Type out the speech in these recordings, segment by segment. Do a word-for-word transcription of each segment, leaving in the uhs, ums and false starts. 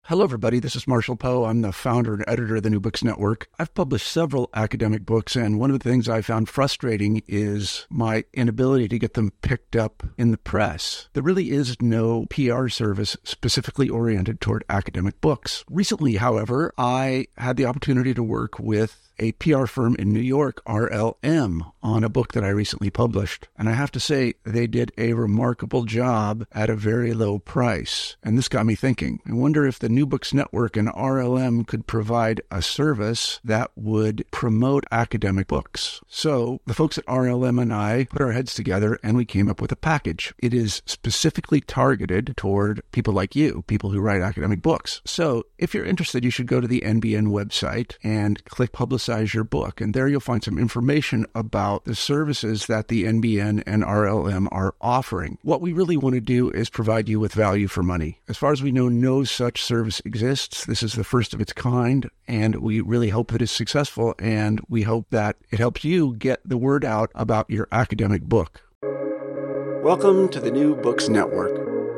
Hello, everybody. This is Marshall Poe. I'm the founder and editor of the New Books Network. I've published several academic books, and one of the things I found frustrating is my inability to get them picked up in the press. There really is no P R service specifically oriented toward academic books. Recently, however, I had the opportunity to work with a P R firm in New York, R L M, on a book that I recently published. And I have to say, they did a remarkable job at a very low price. And this got me thinking. I wonder if the New Books Network and R L M could provide a service that would promote academic books. So the folks at R L M and I put our heads together and we came up with a package. It is specifically targeted toward people like you, people who write academic books. So if you're interested, you should go to the N B N website and click Publicize your book. And there you'll find some information about the services that the N B N and R L M are offering. What we really want to do is provide you with value for money. As far as we know, no such service exists. This is the first of its kind, and we really hope that it's successful, and we hope that it helps you get the word out about your academic book. Welcome to the New Books Network.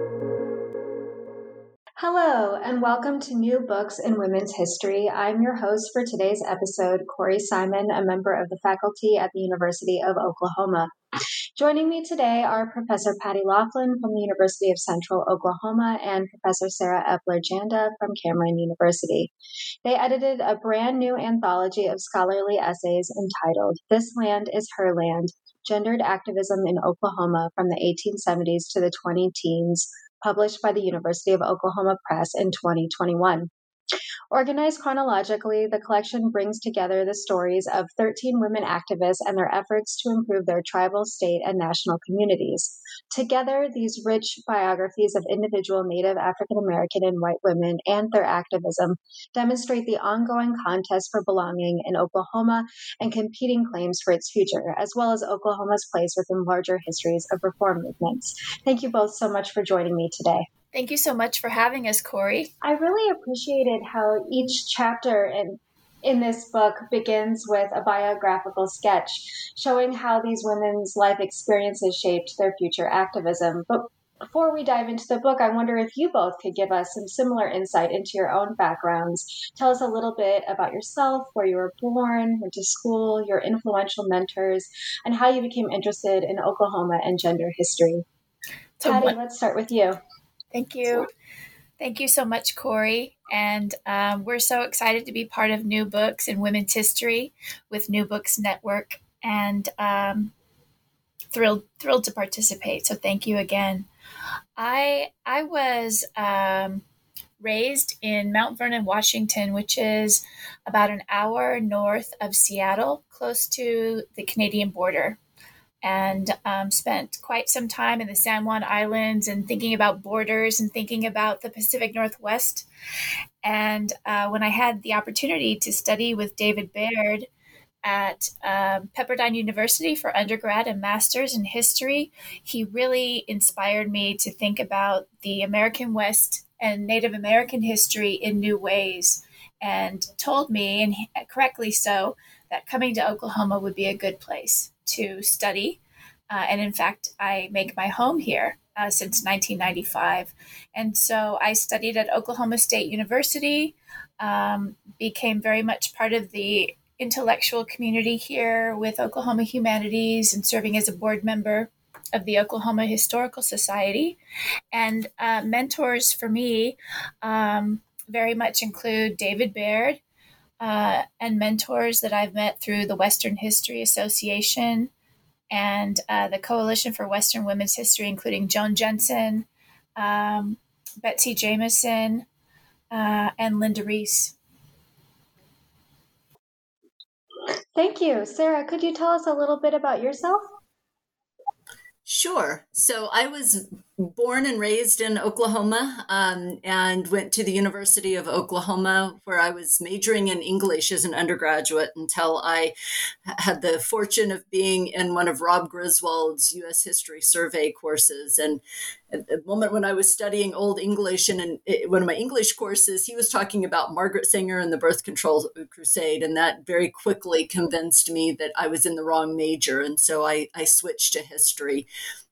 Hello, and welcome to New Books in Women's History. I'm your host for today's episode, Corey Simon, a member of the faculty at the University of Oklahoma. Joining me today are Professor Patty Laughlin from the University of Central Oklahoma and Professor Sarah Epler-Janda from Cameron University. They edited a brand new anthology of scholarly essays entitled This Land is Her Land, Gendered Activism in Oklahoma from the eighteen seventies to the twenty teens, published by the University of Oklahoma Press in twenty twenty-one. Organized chronologically, the collection brings together the stories of thirteen women activists and their efforts to improve their tribal, state, and national communities. Together, these rich biographies of individual Native African American and white women and their activism demonstrate the ongoing contest for belonging in Oklahoma and competing claims for its future, as well as Oklahoma's place within larger histories of reform movements. Thank you both so much for joining me today. Thank you so much for having us, Corey. I really appreciated how each chapter in in this book begins with a biographical sketch showing how these women's life experiences shaped their future activism. But before we dive into the book, I wonder if you both could give us some similar insight into your own backgrounds. Tell us a little bit about yourself, where you were born, went to school, your influential mentors, and how you became interested in Oklahoma and gender history. So, Patty, what- let's start with you. Thank you. Thank you so much, Corey. And um, we're so excited to be part of New Books in Women's History with New Books Network, and um, thrilled thrilled to participate. So thank you again. I I was um, raised in Mount Vernon, Washington, which is about an hour north of Seattle, close to the Canadian border. And um, spent quite some time in the San Juan Islands and thinking about borders and thinking about the Pacific Northwest. And uh, when I had the opportunity to study with David Baird at um, Pepperdine University for undergrad and master's in history, he really inspired me to think about the American West and Native American history in new ways, and told me, and correctly so, that coming to Oklahoma would be a good place to study. Uh, and in fact, I make my home here uh, since nineteen ninety-five. And so I studied at Oklahoma State University, um, became very much part of the intellectual community here with Oklahoma Humanities and serving as a board member of the Oklahoma Historical Society. And uh, mentors for me um, very much include David Baird, Uh, and mentors that I've met through the Western History Association and uh, the Coalition for Western Women's History, including Joan Jensen, um, Betsy Jameson, uh, and Linda Reese. Thank you. Sarah, could you tell us a little bit about yourself? Sure. So I was born and raised in Oklahoma um, and went to the University of Oklahoma, where I was majoring in English as an undergraduate until I had the fortune of being in one of Rob Griswold's U S History Survey courses. And at the moment when I was studying Old English and in one of my English courses, he was talking about Margaret Sanger and the Birth Control Crusade. And that very quickly convinced me that I was in the wrong major. And so I, I switched to history.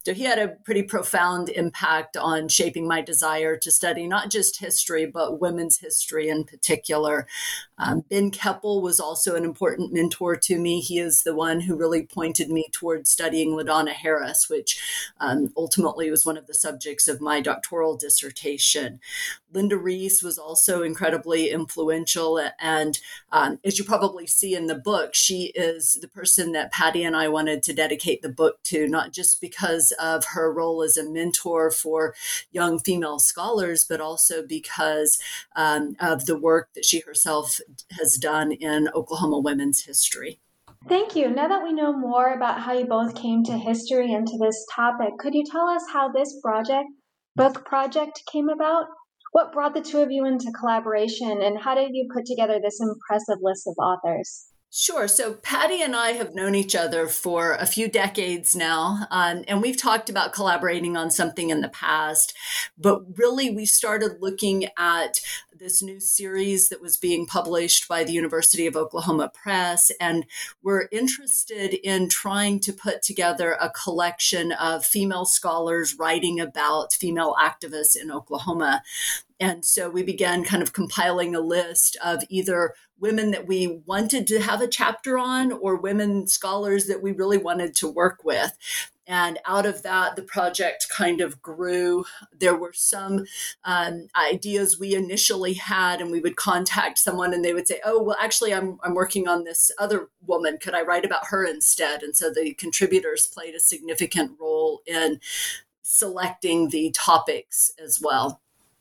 So he had a pretty profound impact on shaping my desire to study not just history, but women's history in particular. Um, Ben Keppel was also an important mentor to me. He is the one who really pointed me towards studying LaDonna Harris, which um, ultimately was one of the subjects of my doctoral dissertation. Linda Reese was also incredibly influential. And um, as you probably see in the book, she is the person that Patty and I wanted to dedicate the book to, not just because of her role as a mentor for young female scholars, but also because um, of the work that she herself has done in Oklahoma women's history. Thank you. Now that we know more about how you both came to history and to this topic, could you tell us how this project, book project came about? What brought the two of you into collaboration, and how did you put together this impressive list of authors? Sure. So Patty and I have known each other for a few decades now, um, and we've talked about collaborating on something in the past, but really we started looking at this new series that was being published by the University of Oklahoma Press, and we're interested in trying to put together a collection of female scholars writing about female activists in Oklahoma. And so we began kind of compiling a list of either women that we wanted to have a chapter on or women scholars that we really wanted to work with. And out of that, the project kind of grew. There were some um, ideas we initially had, and we would contact someone and they would say, oh, well, actually, I'm, I'm working on this other woman. Could I write about her instead? And so the contributors played a significant role in selecting the topics as well.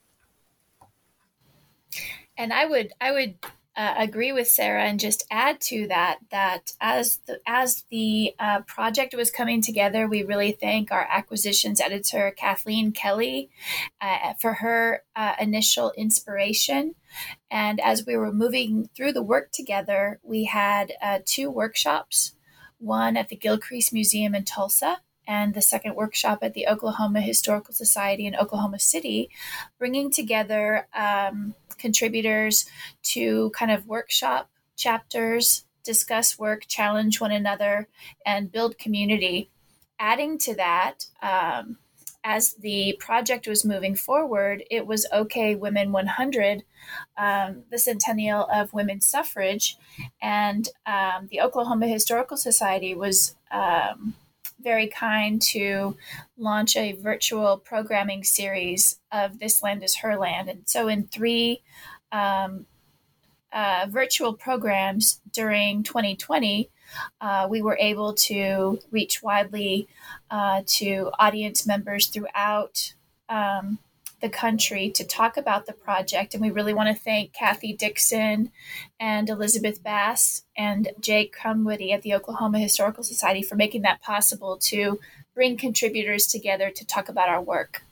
And I would I would uh, agree with Sarah and just add to that that as the as the uh, project was coming together, we really thank our acquisitions editor Kathleen Kelly uh, for her uh, initial inspiration. And as we were moving through the work together, we had uh, two workshops, one at the Gilcrease Museum in Tulsa, and the second workshop at the Oklahoma Historical Society in Oklahoma City, bringing together um, contributors to kind of workshop chapters, discuss work, challenge one another, and build community. Adding to that, um, as the project was moving forward, it was OK Women one hundred, um, the centennial of women's suffrage, and um, the Oklahoma Historical Society was um, very kind to launch a virtual programming series of This Land is Her Land. And so in three um, uh, virtual programs during twenty twenty, uh, we were able to reach widely uh, to audience members throughout um, the country to talk about the project. And we really want to thank Kathy Dixon and Elizabeth Bass and Jake Crumwitty at the Oklahoma Historical Society for making that possible to bring contributors together to talk about our work.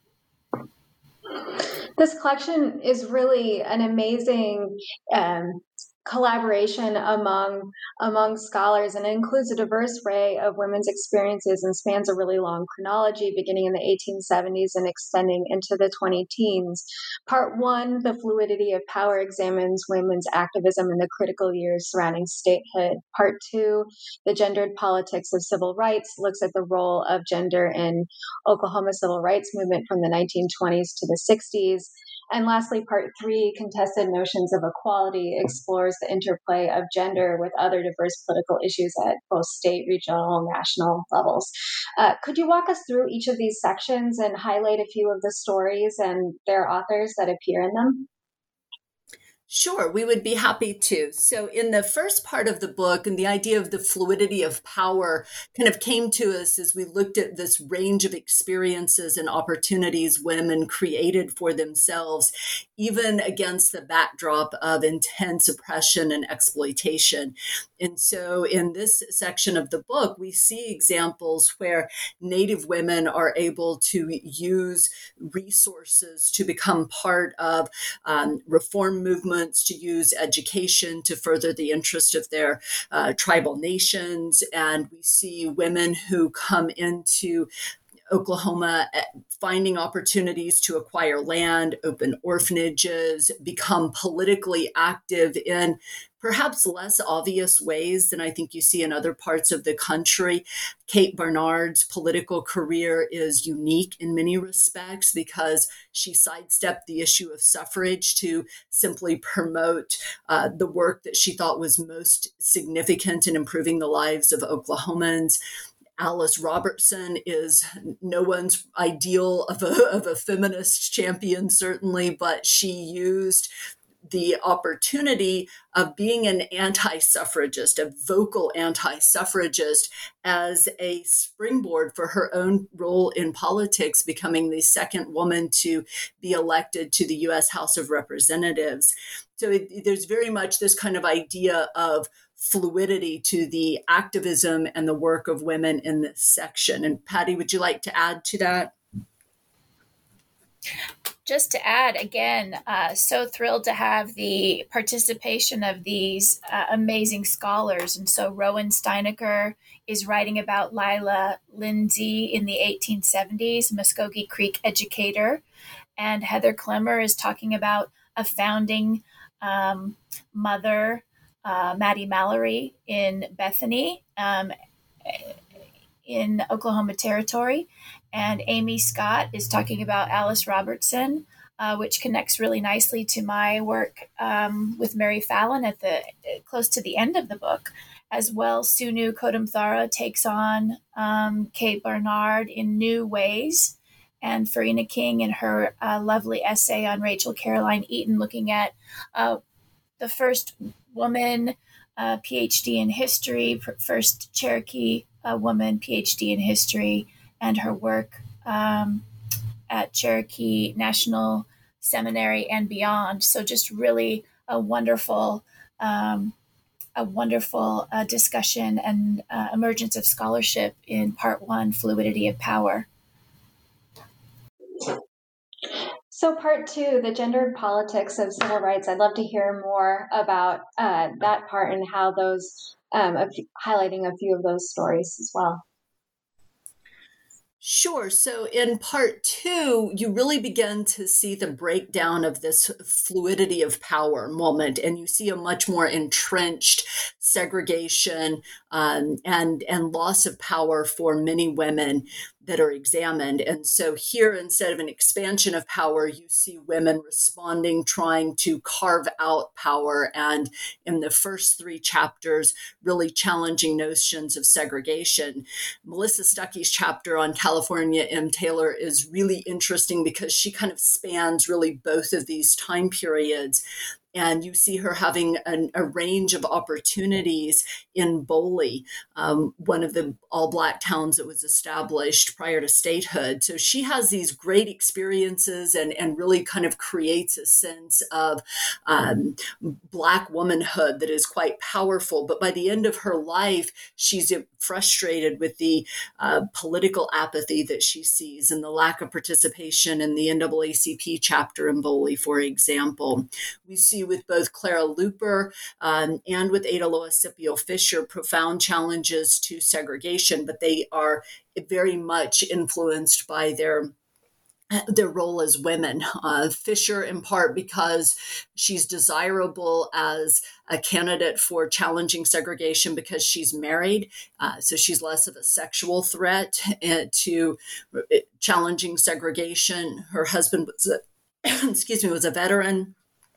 This collection is really an amazing um, collaboration among among scholars, and it includes a diverse array of women's experiences and spans a really long chronology beginning in the eighteen seventies and extending into the twenty teens. Part one, The Fluidity of Power, examines women's activism in the critical years surrounding statehood. Part two, The Gendered Politics of Civil Rights, looks at the role of gender in Oklahoma civil rights movement from the nineteen twenties to the sixties. And lastly, part three, Contested Notions of Equality, explores the interplay of gender with other diverse political issues at both state, regional, and national levels. Uh, could you walk us through each of these sections and highlight a few of the stories and their authors that appear in them? Sure, we would be happy to. So in the first part of the book, and the idea of the fluidity of power kind of came to us as we looked at this range of experiences and opportunities women created for themselves, even against the backdrop of intense oppression and exploitation. And so in this section of the book, we see examples where Native women are able to use resources to become part of um, reform movements, to use education to further the interest of their uh, tribal nations. And we see women who come into Oklahoma, finding opportunities to acquire land, open orphanages, become politically active in perhaps less obvious ways than I think you see in other parts of the country. Kate Barnard's political career is unique in many respects because she sidestepped the issue of suffrage to simply promote uh, the work that she thought was most significant in improving the lives of Oklahomans. Alice Robertson is no one's ideal of a, of a feminist champion, certainly, but she used the opportunity of being an anti-suffragist, a vocal anti-suffragist, as a springboard for her own role in politics, becoming the second woman to be elected to the U S House of Representatives. So it, there's very much this kind of idea of fluidity to the activism and the work of women in this section. And Patty, would you like to add to that? Just to add, again, uh, so thrilled to have the participation of these uh, amazing scholars. And so Rowan Steinecker is writing about Lila Lindsay in the eighteen seventies, Muskogee Creek educator. And Heather Clemmer is talking about a founding um, mother, uh, Maddie Mallory in Bethany um, in Oklahoma Territory. And Amy Scott is talking about Alice Robertson, uh, which connects really nicely to my work um, with Mary Fallon at the close to the end of the book. As well, Sunu Kodamthara takes on um, Kate Barnard in new ways, and Farina King in her uh, lovely essay on Rachel Caroline Eaton, looking at uh, the first woman uh, PhD in history, first Cherokee uh, woman PhD in history, and her work um, at Cherokee National Seminary and beyond. So just really a wonderful, um, a wonderful uh, discussion and uh, emergence of scholarship in part one, Fluidity of Power. So part two, the gendered politics of civil rights. I'd love to hear more about uh, that part and how those, um, a f- highlighting a few of those stories as well. Sure. So in part two, you really begin to see the breakdown of this fluidity of power moment, and you see a much more entrenched segregation um, and, and loss of power for many women that are examined. And so here, instead of an expansion of power, you see women responding, trying to carve out power. And in the first three chapters, really challenging notions of segregation. Melissa Stuckey's chapter on California M. Taylor is really interesting because she kind of spans really both of these time periods. And you see her having an, a range of opportunities in Boley, um, one of the all-Black towns that was established prior to statehood. So she has these great experiences and, and really kind of creates a sense of um, Black womanhood that is quite powerful. But by the end of her life, she's frustrated with the uh, political apathy that she sees and the lack of participation in the N double A C P chapter in Boley, for example. We see with both Clara Luper um, and with Ada Loisipio Fisher profound challenges to segregation, but they are very much influenced by their their role as women. Uh, Fisher, in part because she's desirable as a candidate for challenging segregation because she's married. Uh, so she's less of a sexual threat uh, to challenging segregation. Her husband was a, excuse me, was a veteran.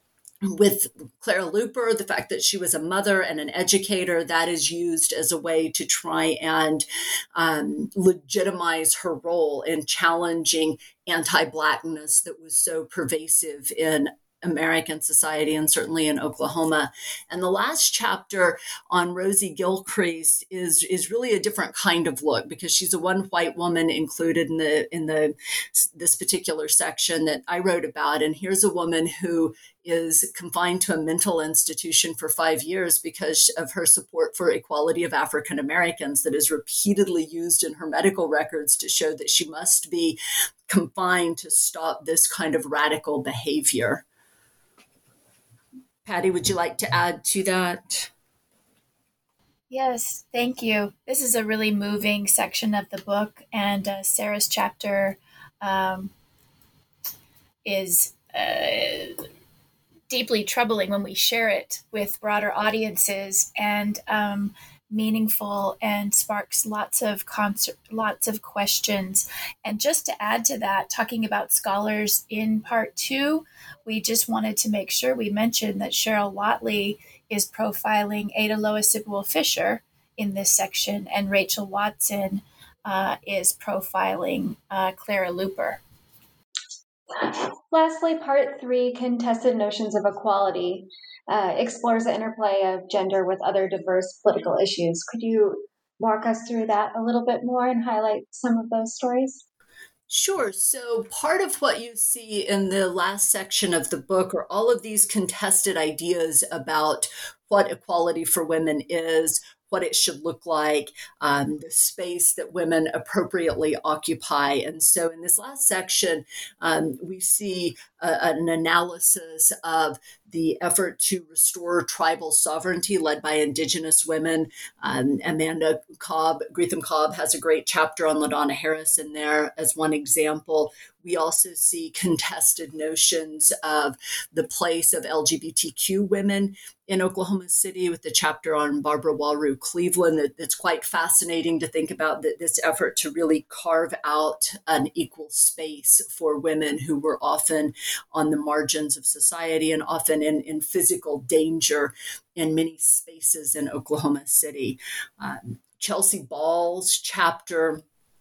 With Clara Luper, the fact that she was a mother and an educator, that is used as a way to try and um, legitimize her role in challenging anti-Blackness that was so pervasive in American society and certainly in Oklahoma. And the last chapter on Rosie Gilcrease is is really a different kind of look because she's a one white woman included in the in the this particular section that I wrote about. And here's a woman who is confined to a mental institution for five years because of her support for equality of African Americans that is repeatedly used in her medical records to show that she must be confined to stop this kind of radical behavior. Patty, would you like to add to that? Yes, thank you. This is a really moving section of the book, and uh, Sarah's chapter um, is uh, deeply troubling when we share it with broader audiences, and um, meaningful, and sparks lots of concert, lots of questions. And just to add to that, talking about scholars in part two, we just wanted to make sure we mentioned that Cheryl Whatley is profiling Ada Lois Sitwell Fisher in this section, and Rachel Watson uh, is profiling uh, Clara Luper. Lastly, part three, Contested Notions of Equality, uh, explores the interplay of gender with other diverse political issues. Could you walk us through that a little bit more and highlight some of those stories? Sure. So part of what you see in the last section of the book are all of these contested ideas about what equality for women is, what it should look like, um, the space that women appropriately occupy. And so in this last section, um, we see uh, an analysis of the effort to restore tribal sovereignty led by Indigenous women. Um, Amanda Cobb, Greetham Cobb has a great chapter on LaDonna Harris in there as one example. We also see contested notions of the place of L G B T Q women in Oklahoma City with the chapter on Barbara Walru Cleveland. That, that's quite fascinating to think about, that this effort to really carve out an equal space for women who were often on the margins of society and often in, in physical danger in many spaces in Oklahoma City. Um, Chelsea Ball's chapter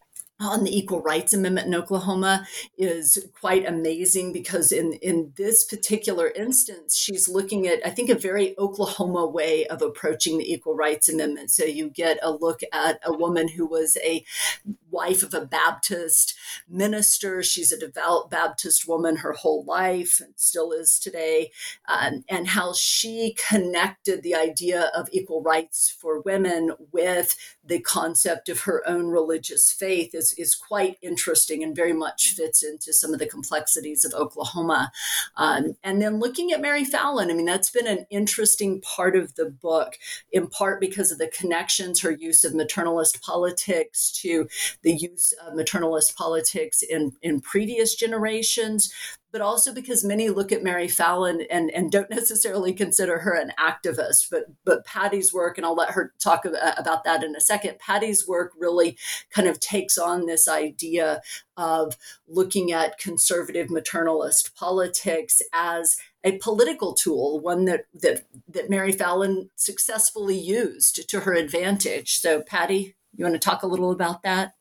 on the Equal Rights Amendment in Oklahoma is quite amazing, because in, in this particular instance, she's looking at, I think, a very Oklahoma way of approaching the Equal Rights Amendment. So you get a look at a woman who was a wife of a Baptist minister. She's a devout Baptist woman her whole life, and still is today, um, and how she connected the idea of equal rights for women with the concept of her own religious faith is, is quite interesting and very much fits into some of the complexities of Oklahoma. Um, and then looking at Mary Fallin, I mean, that's been an interesting part of the book, in part because of the connections, her use of maternalist politics to the use of maternalist politics in, in previous generations, but also because many look at Mary Fallin and, and don't necessarily consider her an activist. But but Patty's work, and I'll let her talk about that in a second, Patty's work really kind of takes on this idea of looking at conservative maternalist politics as a political tool, one that, that, that Mary Fallin successfully used to her advantage. So Patty, you want to talk a little about that?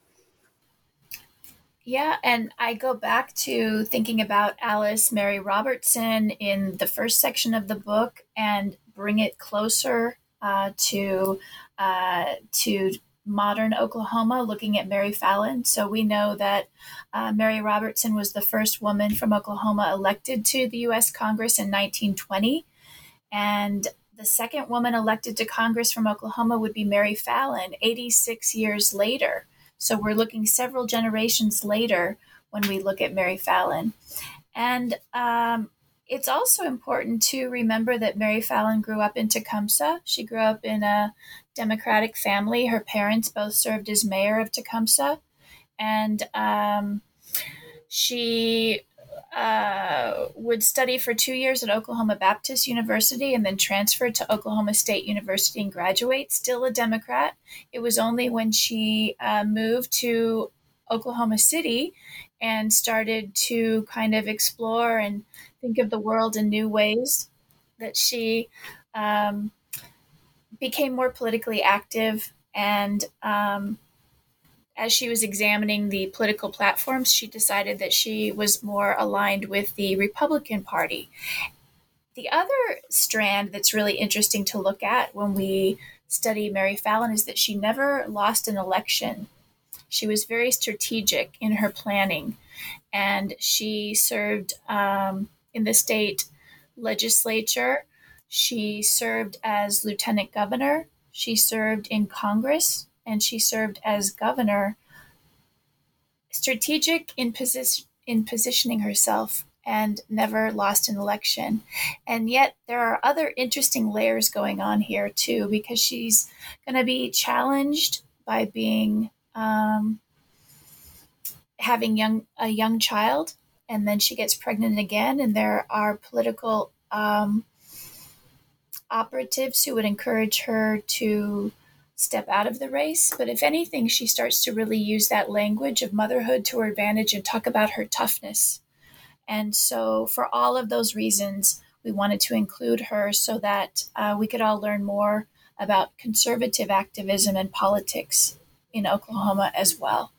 Yeah, and I go back to thinking about Alice Mary Robertson in the first section of the book and bring it closer uh, to uh, to modern Oklahoma, looking at Mary Fallin. So we know that uh, Mary Robertson was the first woman from Oklahoma elected to the U S Congress in nineteen twenty, and the second woman elected to Congress from Oklahoma would be Mary Fallin eighty-six years later. So we're looking several generations later when we look at Mary Fallin. And um, it's also important to remember that Mary Fallin grew up in Tecumseh. She grew up in a Democratic family. Her parents both served as mayor of Tecumseh. And um, she uh, would study for two years at Oklahoma Baptist University and then transferred to Oklahoma State University and graduate, still a Democrat. It was only when she uh, moved to Oklahoma City and started to kind of explore and think of the world in new ways that she um, became more politically active. And um, as she was examining the political platforms, she decided that she was more aligned with the Republican Party. The other strand that's really interesting to look at when we study Mary Fallin is that she never lost an election. She was very strategic in her planning, and she served um, in the state legislature. She served as lieutenant governor. She served in Congress, and she served as governor. Strategic in, posi- in positioning herself and never lost an election. And yet there are other interesting layers going on here too, because she's going to be challenged by being um, having young a young child, and then she gets pregnant again, and there are political um, operatives who would encourage her to step out of the race. But if anything, she starts to really use that language of motherhood to her advantage and talk about her toughness. And so for all of those reasons, we wanted to include her so that uh, we could all learn more about conservative activism and politics in Oklahoma as well.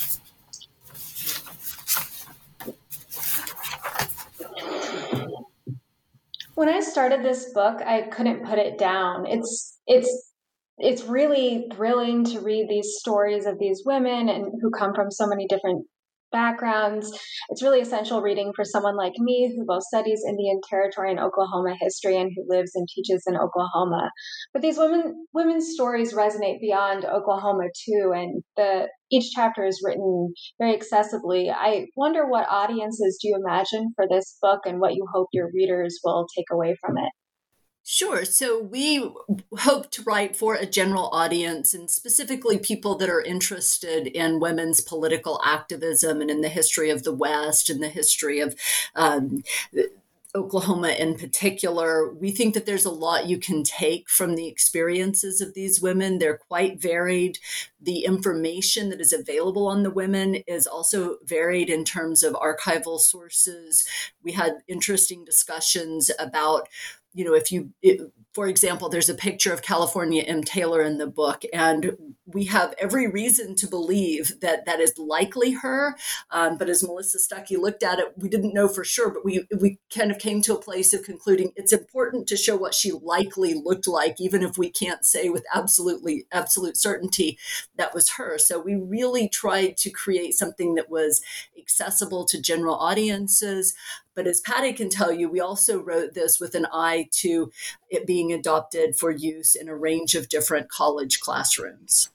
When I started this book, I couldn't put it down. It's it's it's really thrilling to read these stories of these women and who come from so many different backgrounds. It's really essential reading for someone like me who both studies Indian Territory and Oklahoma history and who lives and teaches in Oklahoma. But these women women's stories resonate beyond Oklahoma too, and the each chapter is written very accessibly. I wonder what audiences do you imagine for this book and what you hope your readers will take away from it? Sure. So we hope to write for a general audience, and specifically people that are interested in women's political activism and in the history of the West and the history of um, Oklahoma in particular. We think that there's a lot you can take from the experiences of these women. They're quite varied. The information that is available on the women is also varied in terms of archival sources. We had interesting discussions about, you know, if you, it, for example, there's a picture of California M. Taylor in the book, and we have every reason to believe that that is likely her. Um, but as Melissa Stuckey looked at it, we didn't know for sure, but we we kind of came to a place of concluding it's important to show what she likely looked like, even if we can't say with absolutely absolute certainty that was her. So we really tried to create something that was accessible to general audiences. But as Patty can tell you, we also wrote this with an eye to it being adopted for use in a range of different college classrooms.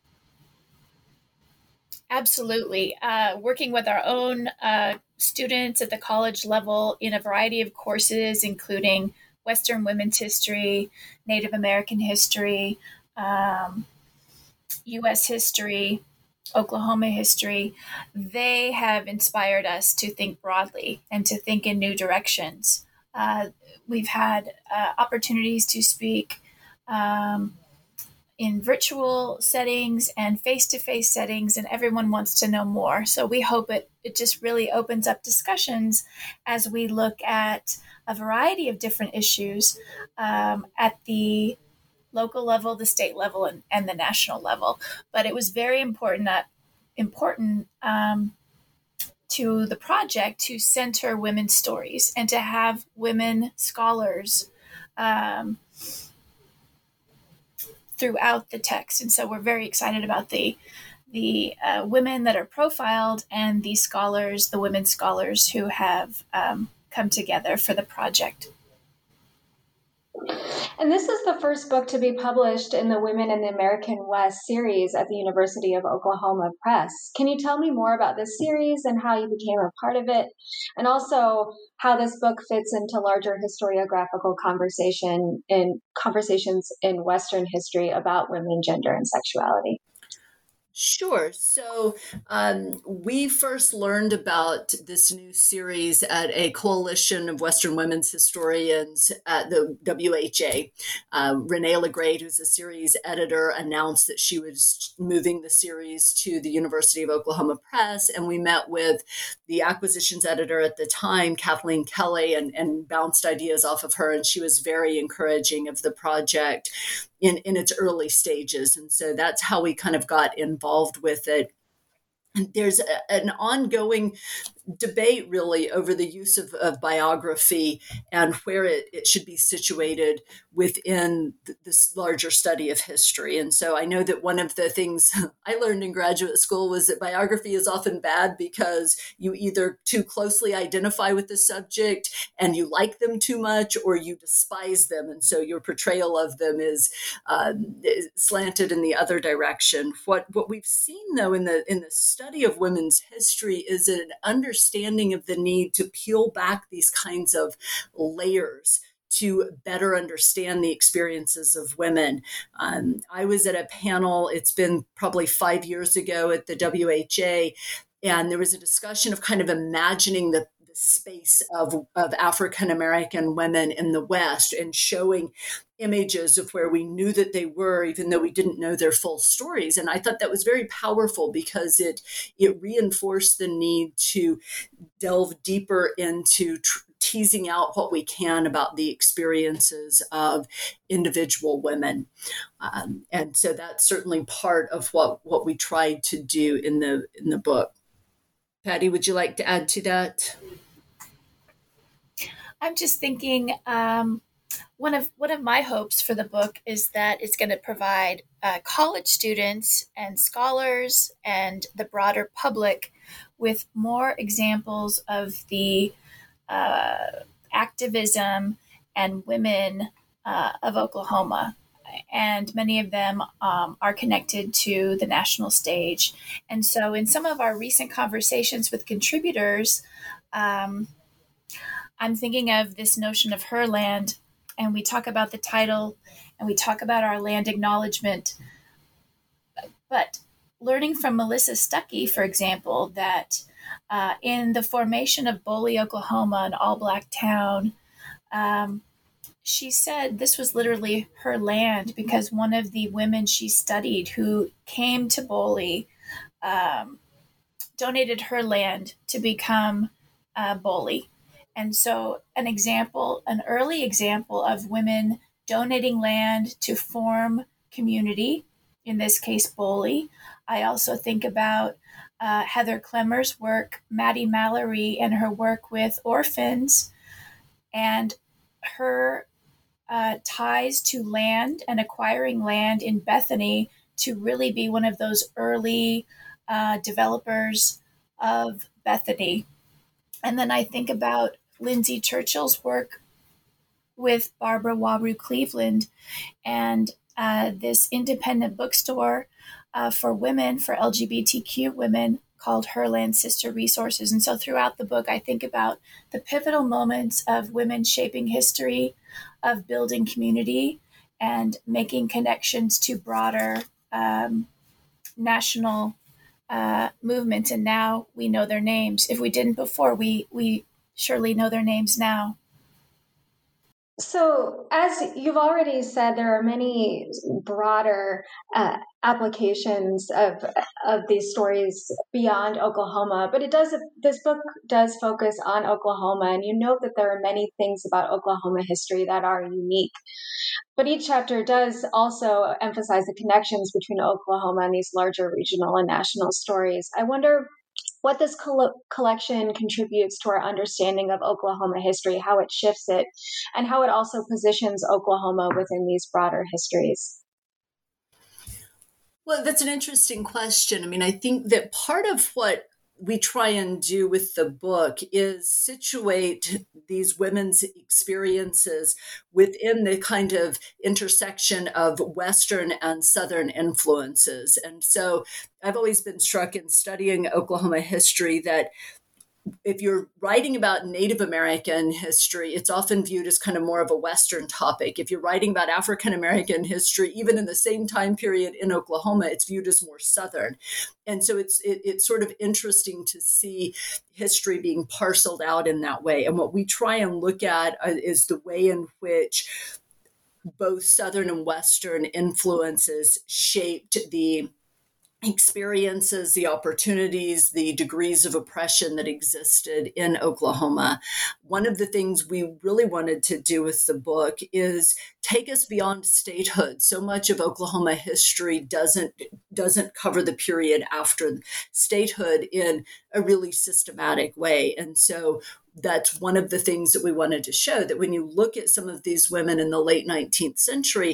Absolutely. Uh, working with our own uh, students at the college level in a variety of courses, including Western women's history, Native American history, um, U S history, Oklahoma history, they have inspired us to think broadly and to think in new directions. Uh, we've had uh, opportunities to speak um, in virtual settings and face-to-face settings, and everyone wants to know more. So we hope it, it just really opens up discussions as we look at a variety of different issues um, at the local level, the state level, and, and the national level. But it was very important that important um, to the project to center women's stories and to have women scholars um, throughout the text. And so we're very excited about the the uh, women that are profiled and the scholars, the women scholars who have um, come together for the project. And this is the first book to be published in the Women in the American West series at the University of Oklahoma Press. Can you tell me more about this series and how you became a part of it? And also how this book fits into larger historiographical conversation in conversations in Western history about women, gender, and sexuality? Sure. So um, we first learned about this new series at a coalition of Western women's historians at the W H A. Uh, Renee LaGrade, who's a series editor, announced that she was moving the series to the University of Oklahoma Press, and we met with the acquisitions editor at the time, Kathleen Kelly, and, and bounced ideas off of her, and she was very encouraging of the project in, in its early stages. And so that's how we kind of got involved with it. And there's a, an ongoing debate really over the use of, of biography and where it, it should be situated within th- this larger study of history. And so I know that one of the things I learned in graduate school was that biography is often bad because you either too closely identify with the subject and you like them too much, or you despise them. And so your portrayal of them is, um, is slanted in the other direction. What what we've seen though in the in the study of women's history is an understanding understanding of the need to peel back these kinds of layers to better understand the experiences of women. Um, I was at a panel, it's been probably five years ago at the W H A, and there was a discussion of kind of imagining the, the space of, of African-American women in the West and showing images of where we knew that they were, even though we didn't know their full stories. And I thought that was very powerful because it, it reinforced the need to delve deeper into tr- teasing out what we can about the experiences of individual women. Um, and so that's certainly part of what, what we tried to do in the in the book. Patty, would you like to add to that? I'm just thinking um, one of one of my hopes for the book is that it's going to provide uh, college students and scholars and the broader public with more examples of the Uh, activism and women uh, of Oklahoma. And many of them um, are connected to the national stage. And so in some of our recent conversations with contributors, um, I'm thinking of this notion of her land, and we talk about the title and we talk about our land acknowledgement. But learning from Melissa Stuckey, for example, that Uh, in the formation of Boley, Oklahoma, an all-black town, um, she said this was literally her land because one of the women she studied who came to Boley um, donated her land to become uh, Boley. And so an example, an early example of women donating land to form community, in this case, Boley. I also think about Uh, Heather Clemmer's work, Maddie Mallory, and her work with orphans, and her uh, ties to land and acquiring land in Bethany to really be one of those early uh, developers of Bethany. And then I think about Lindsay Churchill's work with Barbara Waru Cleveland and uh, this independent bookstore Uh, for women, for L G B T Q women, called Herland Sister Resources. And so throughout the book, I think about the pivotal moments of women shaping history, of building community, and making connections to broader um, national uh, movements. And now we know their names. If we didn't before, we, we surely know their names now. So, as you've already said, there are many broader uh, applications of of these stories beyond Oklahoma. But it does. This book does focus on Oklahoma, and you note that there are many things about Oklahoma history that are unique. But each chapter does also emphasize the connections between Oklahoma and these larger regional and national stories. I wonder what this coll- collection contributes to our understanding of Oklahoma history, how it shifts it, and how it also positions Oklahoma within these broader histories. Well, that's an interesting question. I mean, I think that part of what we try and do with the book is situate these women's experiences within the kind of intersection of Western and Southern influences. And so I've always been struck in studying Oklahoma history that if you're writing about Native American history, it's often viewed as kind of more of a Western topic. If you're writing about African American history, even in the same time period in Oklahoma, it's viewed as more Southern. And so it's it, it's sort of interesting to see history being parceled out in that way. And what we try and look at is the way in which both Southern and Western influences shaped the experiences, the opportunities, the degrees of oppression that existed in Oklahoma. One of the things we really wanted to do with the book is take us beyond statehood. So much of Oklahoma history doesn't doesn't cover the period after statehood in a really systematic way. And so that's one of the things that we wanted to show, that when you look at some of these women in the late nineteenth century,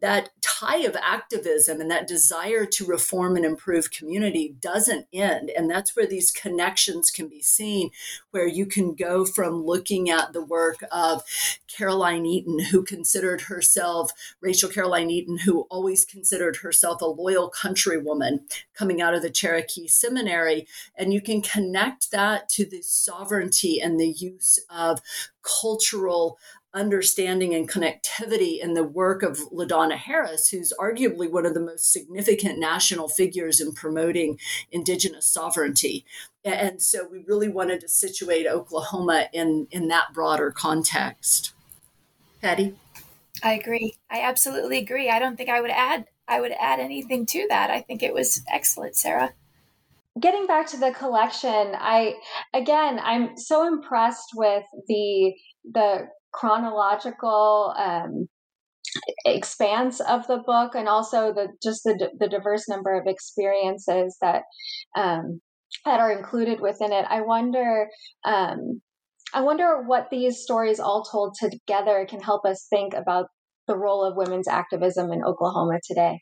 that tie of activism and that desire to reform and improve community doesn't end. And that's where these connections can be seen, where you can go from looking at the work of Caroline Eaton, who considered herself, Rachel Caroline Eaton, who always considered herself a loyal countrywoman coming out of the Cherokee Seminary. And you can connect that to the sovereignty and the use of cultural understanding and connectivity in the work of LaDonna Harris, who's arguably one of the most significant national figures in promoting Indigenous sovereignty. And so we really wanted to situate Oklahoma in, in that broader context. Patty? I agree. I absolutely agree. I don't think I would add I would add anything to that. I think it was excellent, Sarah. Getting back to the collection, I again I'm so impressed with the the chronological um, expanse of the book, and also the just the the diverse number of experiences that um, that are included within it. I wonder. Um, I wonder what these stories all told together can help us think about the role of women's activism in Oklahoma today.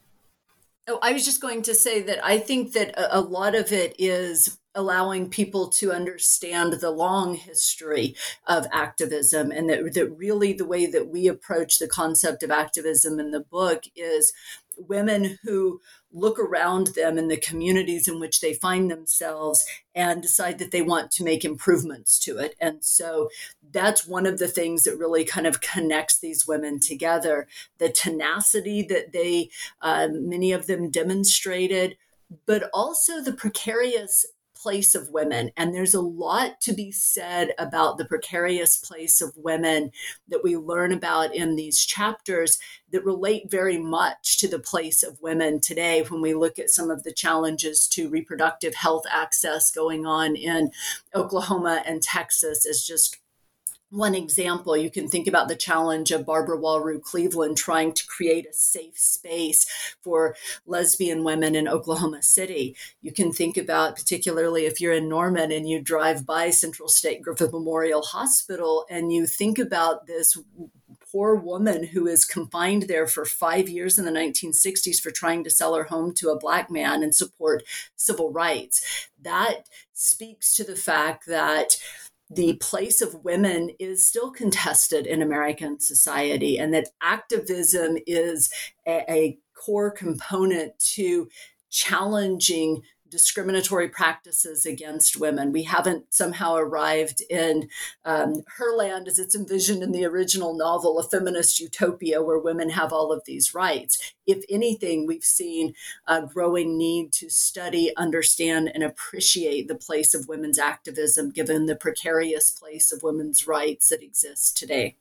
Oh, I was just going to say that I think that a, a lot of it is allowing people to understand the long history of activism, and that, that really the way that we approach the concept of activism in the book is women who look around them in the communities in which they find themselves and decide that they want to make improvements to it. And so that's one of the things that really kind of connects these women together, the tenacity that they, uh, many of them demonstrated, but also the precarious place of women. And there's a lot to be said about the precarious place of women that we learn about in these chapters that relate very much to the place of women today when we look at some of the challenges to reproductive health access going on in Oklahoma and Texas as just one example. You can think about the challenge of Barbara Walrue Cleveland trying to create a safe space for lesbian women in Oklahoma City. You can think about, particularly if you're in Norman and you drive by Central State Griffith Memorial Hospital and you think about this poor woman who is confined there for five years in the nineteen sixties for trying to sell her home to a Black man and support civil rights. That speaks to the fact that the place of women is still contested in American society, and that activism is a, a core component to challenging discriminatory practices against women. We haven't somehow arrived in um, Herland as it's envisioned in the original novel, a feminist utopia where women have all of these rights. If anything, we've seen a growing need to study, understand, and appreciate the place of women's activism, given the precarious place of women's rights that exists today.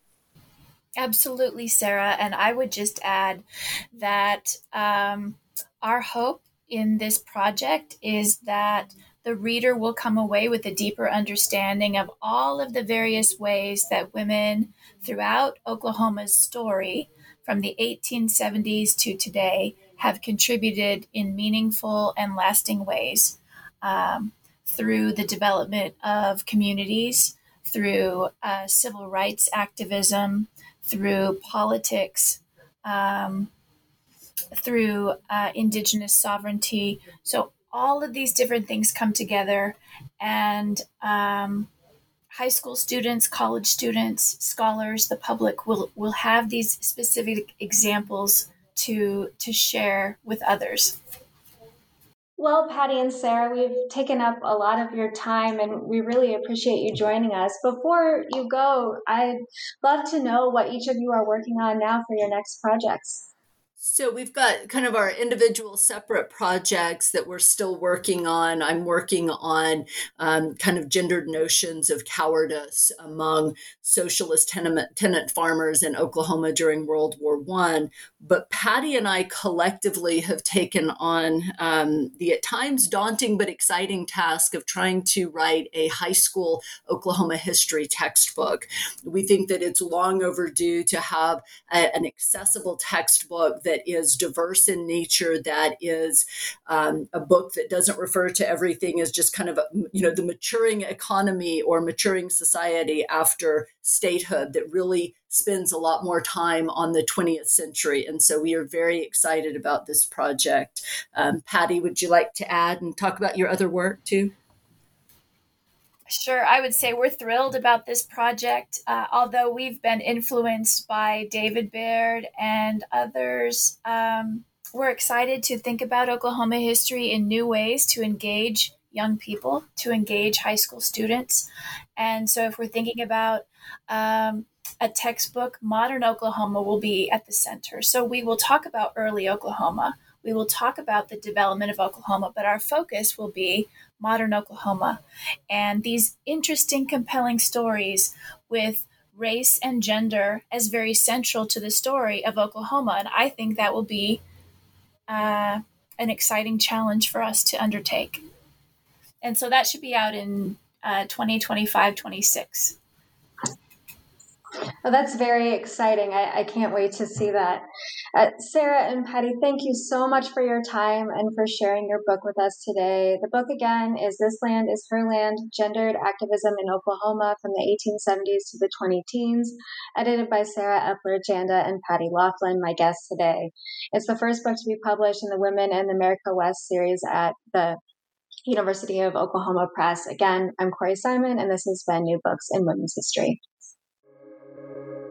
Absolutely, Sarah. And I would just add that um, our hope in this project is that the reader will come away with a deeper understanding of all of the various ways that women throughout Oklahoma's story from the eighteen seventies to today have contributed in meaningful and lasting ways um, through the development of communities, through uh, civil rights activism, through politics, um, through uh, Indigenous sovereignty. So all of these different things come together, and um, high school students, college students, scholars, the public will will have these specific examples to to share with others. Well, Patty and Sarah, we've taken up a lot of your time, and we really appreciate you joining us. Before you go, I'd love to know what each of you are working on now for your next projects. So we've got kind of our individual separate projects that we're still working on. I'm working on um, kind of gendered notions of cowardice among socialist tenement, tenant farmers in Oklahoma during World War One. But Patty and I collectively have taken on um, the at times daunting but exciting task of trying to write a high school Oklahoma history textbook. We think that it's long overdue to have a, an accessible textbook that is diverse in nature, that is um, a book that doesn't refer to everything as just kind of, you know, the maturing economy or maturing society after statehood, that really spends a lot more time on the twentieth century. And so we are very excited about this project. Um, Patty, would you like to add and talk about your other work too? Sure. I would say we're thrilled about this project, uh, although we've been influenced by David Baird and others. Um, we're excited to think about Oklahoma history in new ways to engage young people, to engage high school students. And so if we're thinking about um, a textbook, modern Oklahoma will be at the center. So we will talk about early Oklahoma. We will talk about the development of Oklahoma, but our focus will be modern Oklahoma and these interesting, compelling stories with race and gender as very central to the story of Oklahoma. And I think that will be uh, an exciting challenge for us to undertake. And so that should be out in uh, twenty twenty-five, twenty-six. Well, that's very exciting. I, I can't wait to see that. Uh, Sarah and Patty, thank you so much for your time and for sharing your book with us today. The book, again, is This Land is Her Land, Gendered Activism in Oklahoma from the eighteen seventies to the twenty teens, edited by Sarah Epler Janda and Patty Laughlin, my guests today. It's the first book to be published in the Women in America West series at the University of Oklahoma Press. Again, I'm Corey Simon, and this has been New Books in Women's History.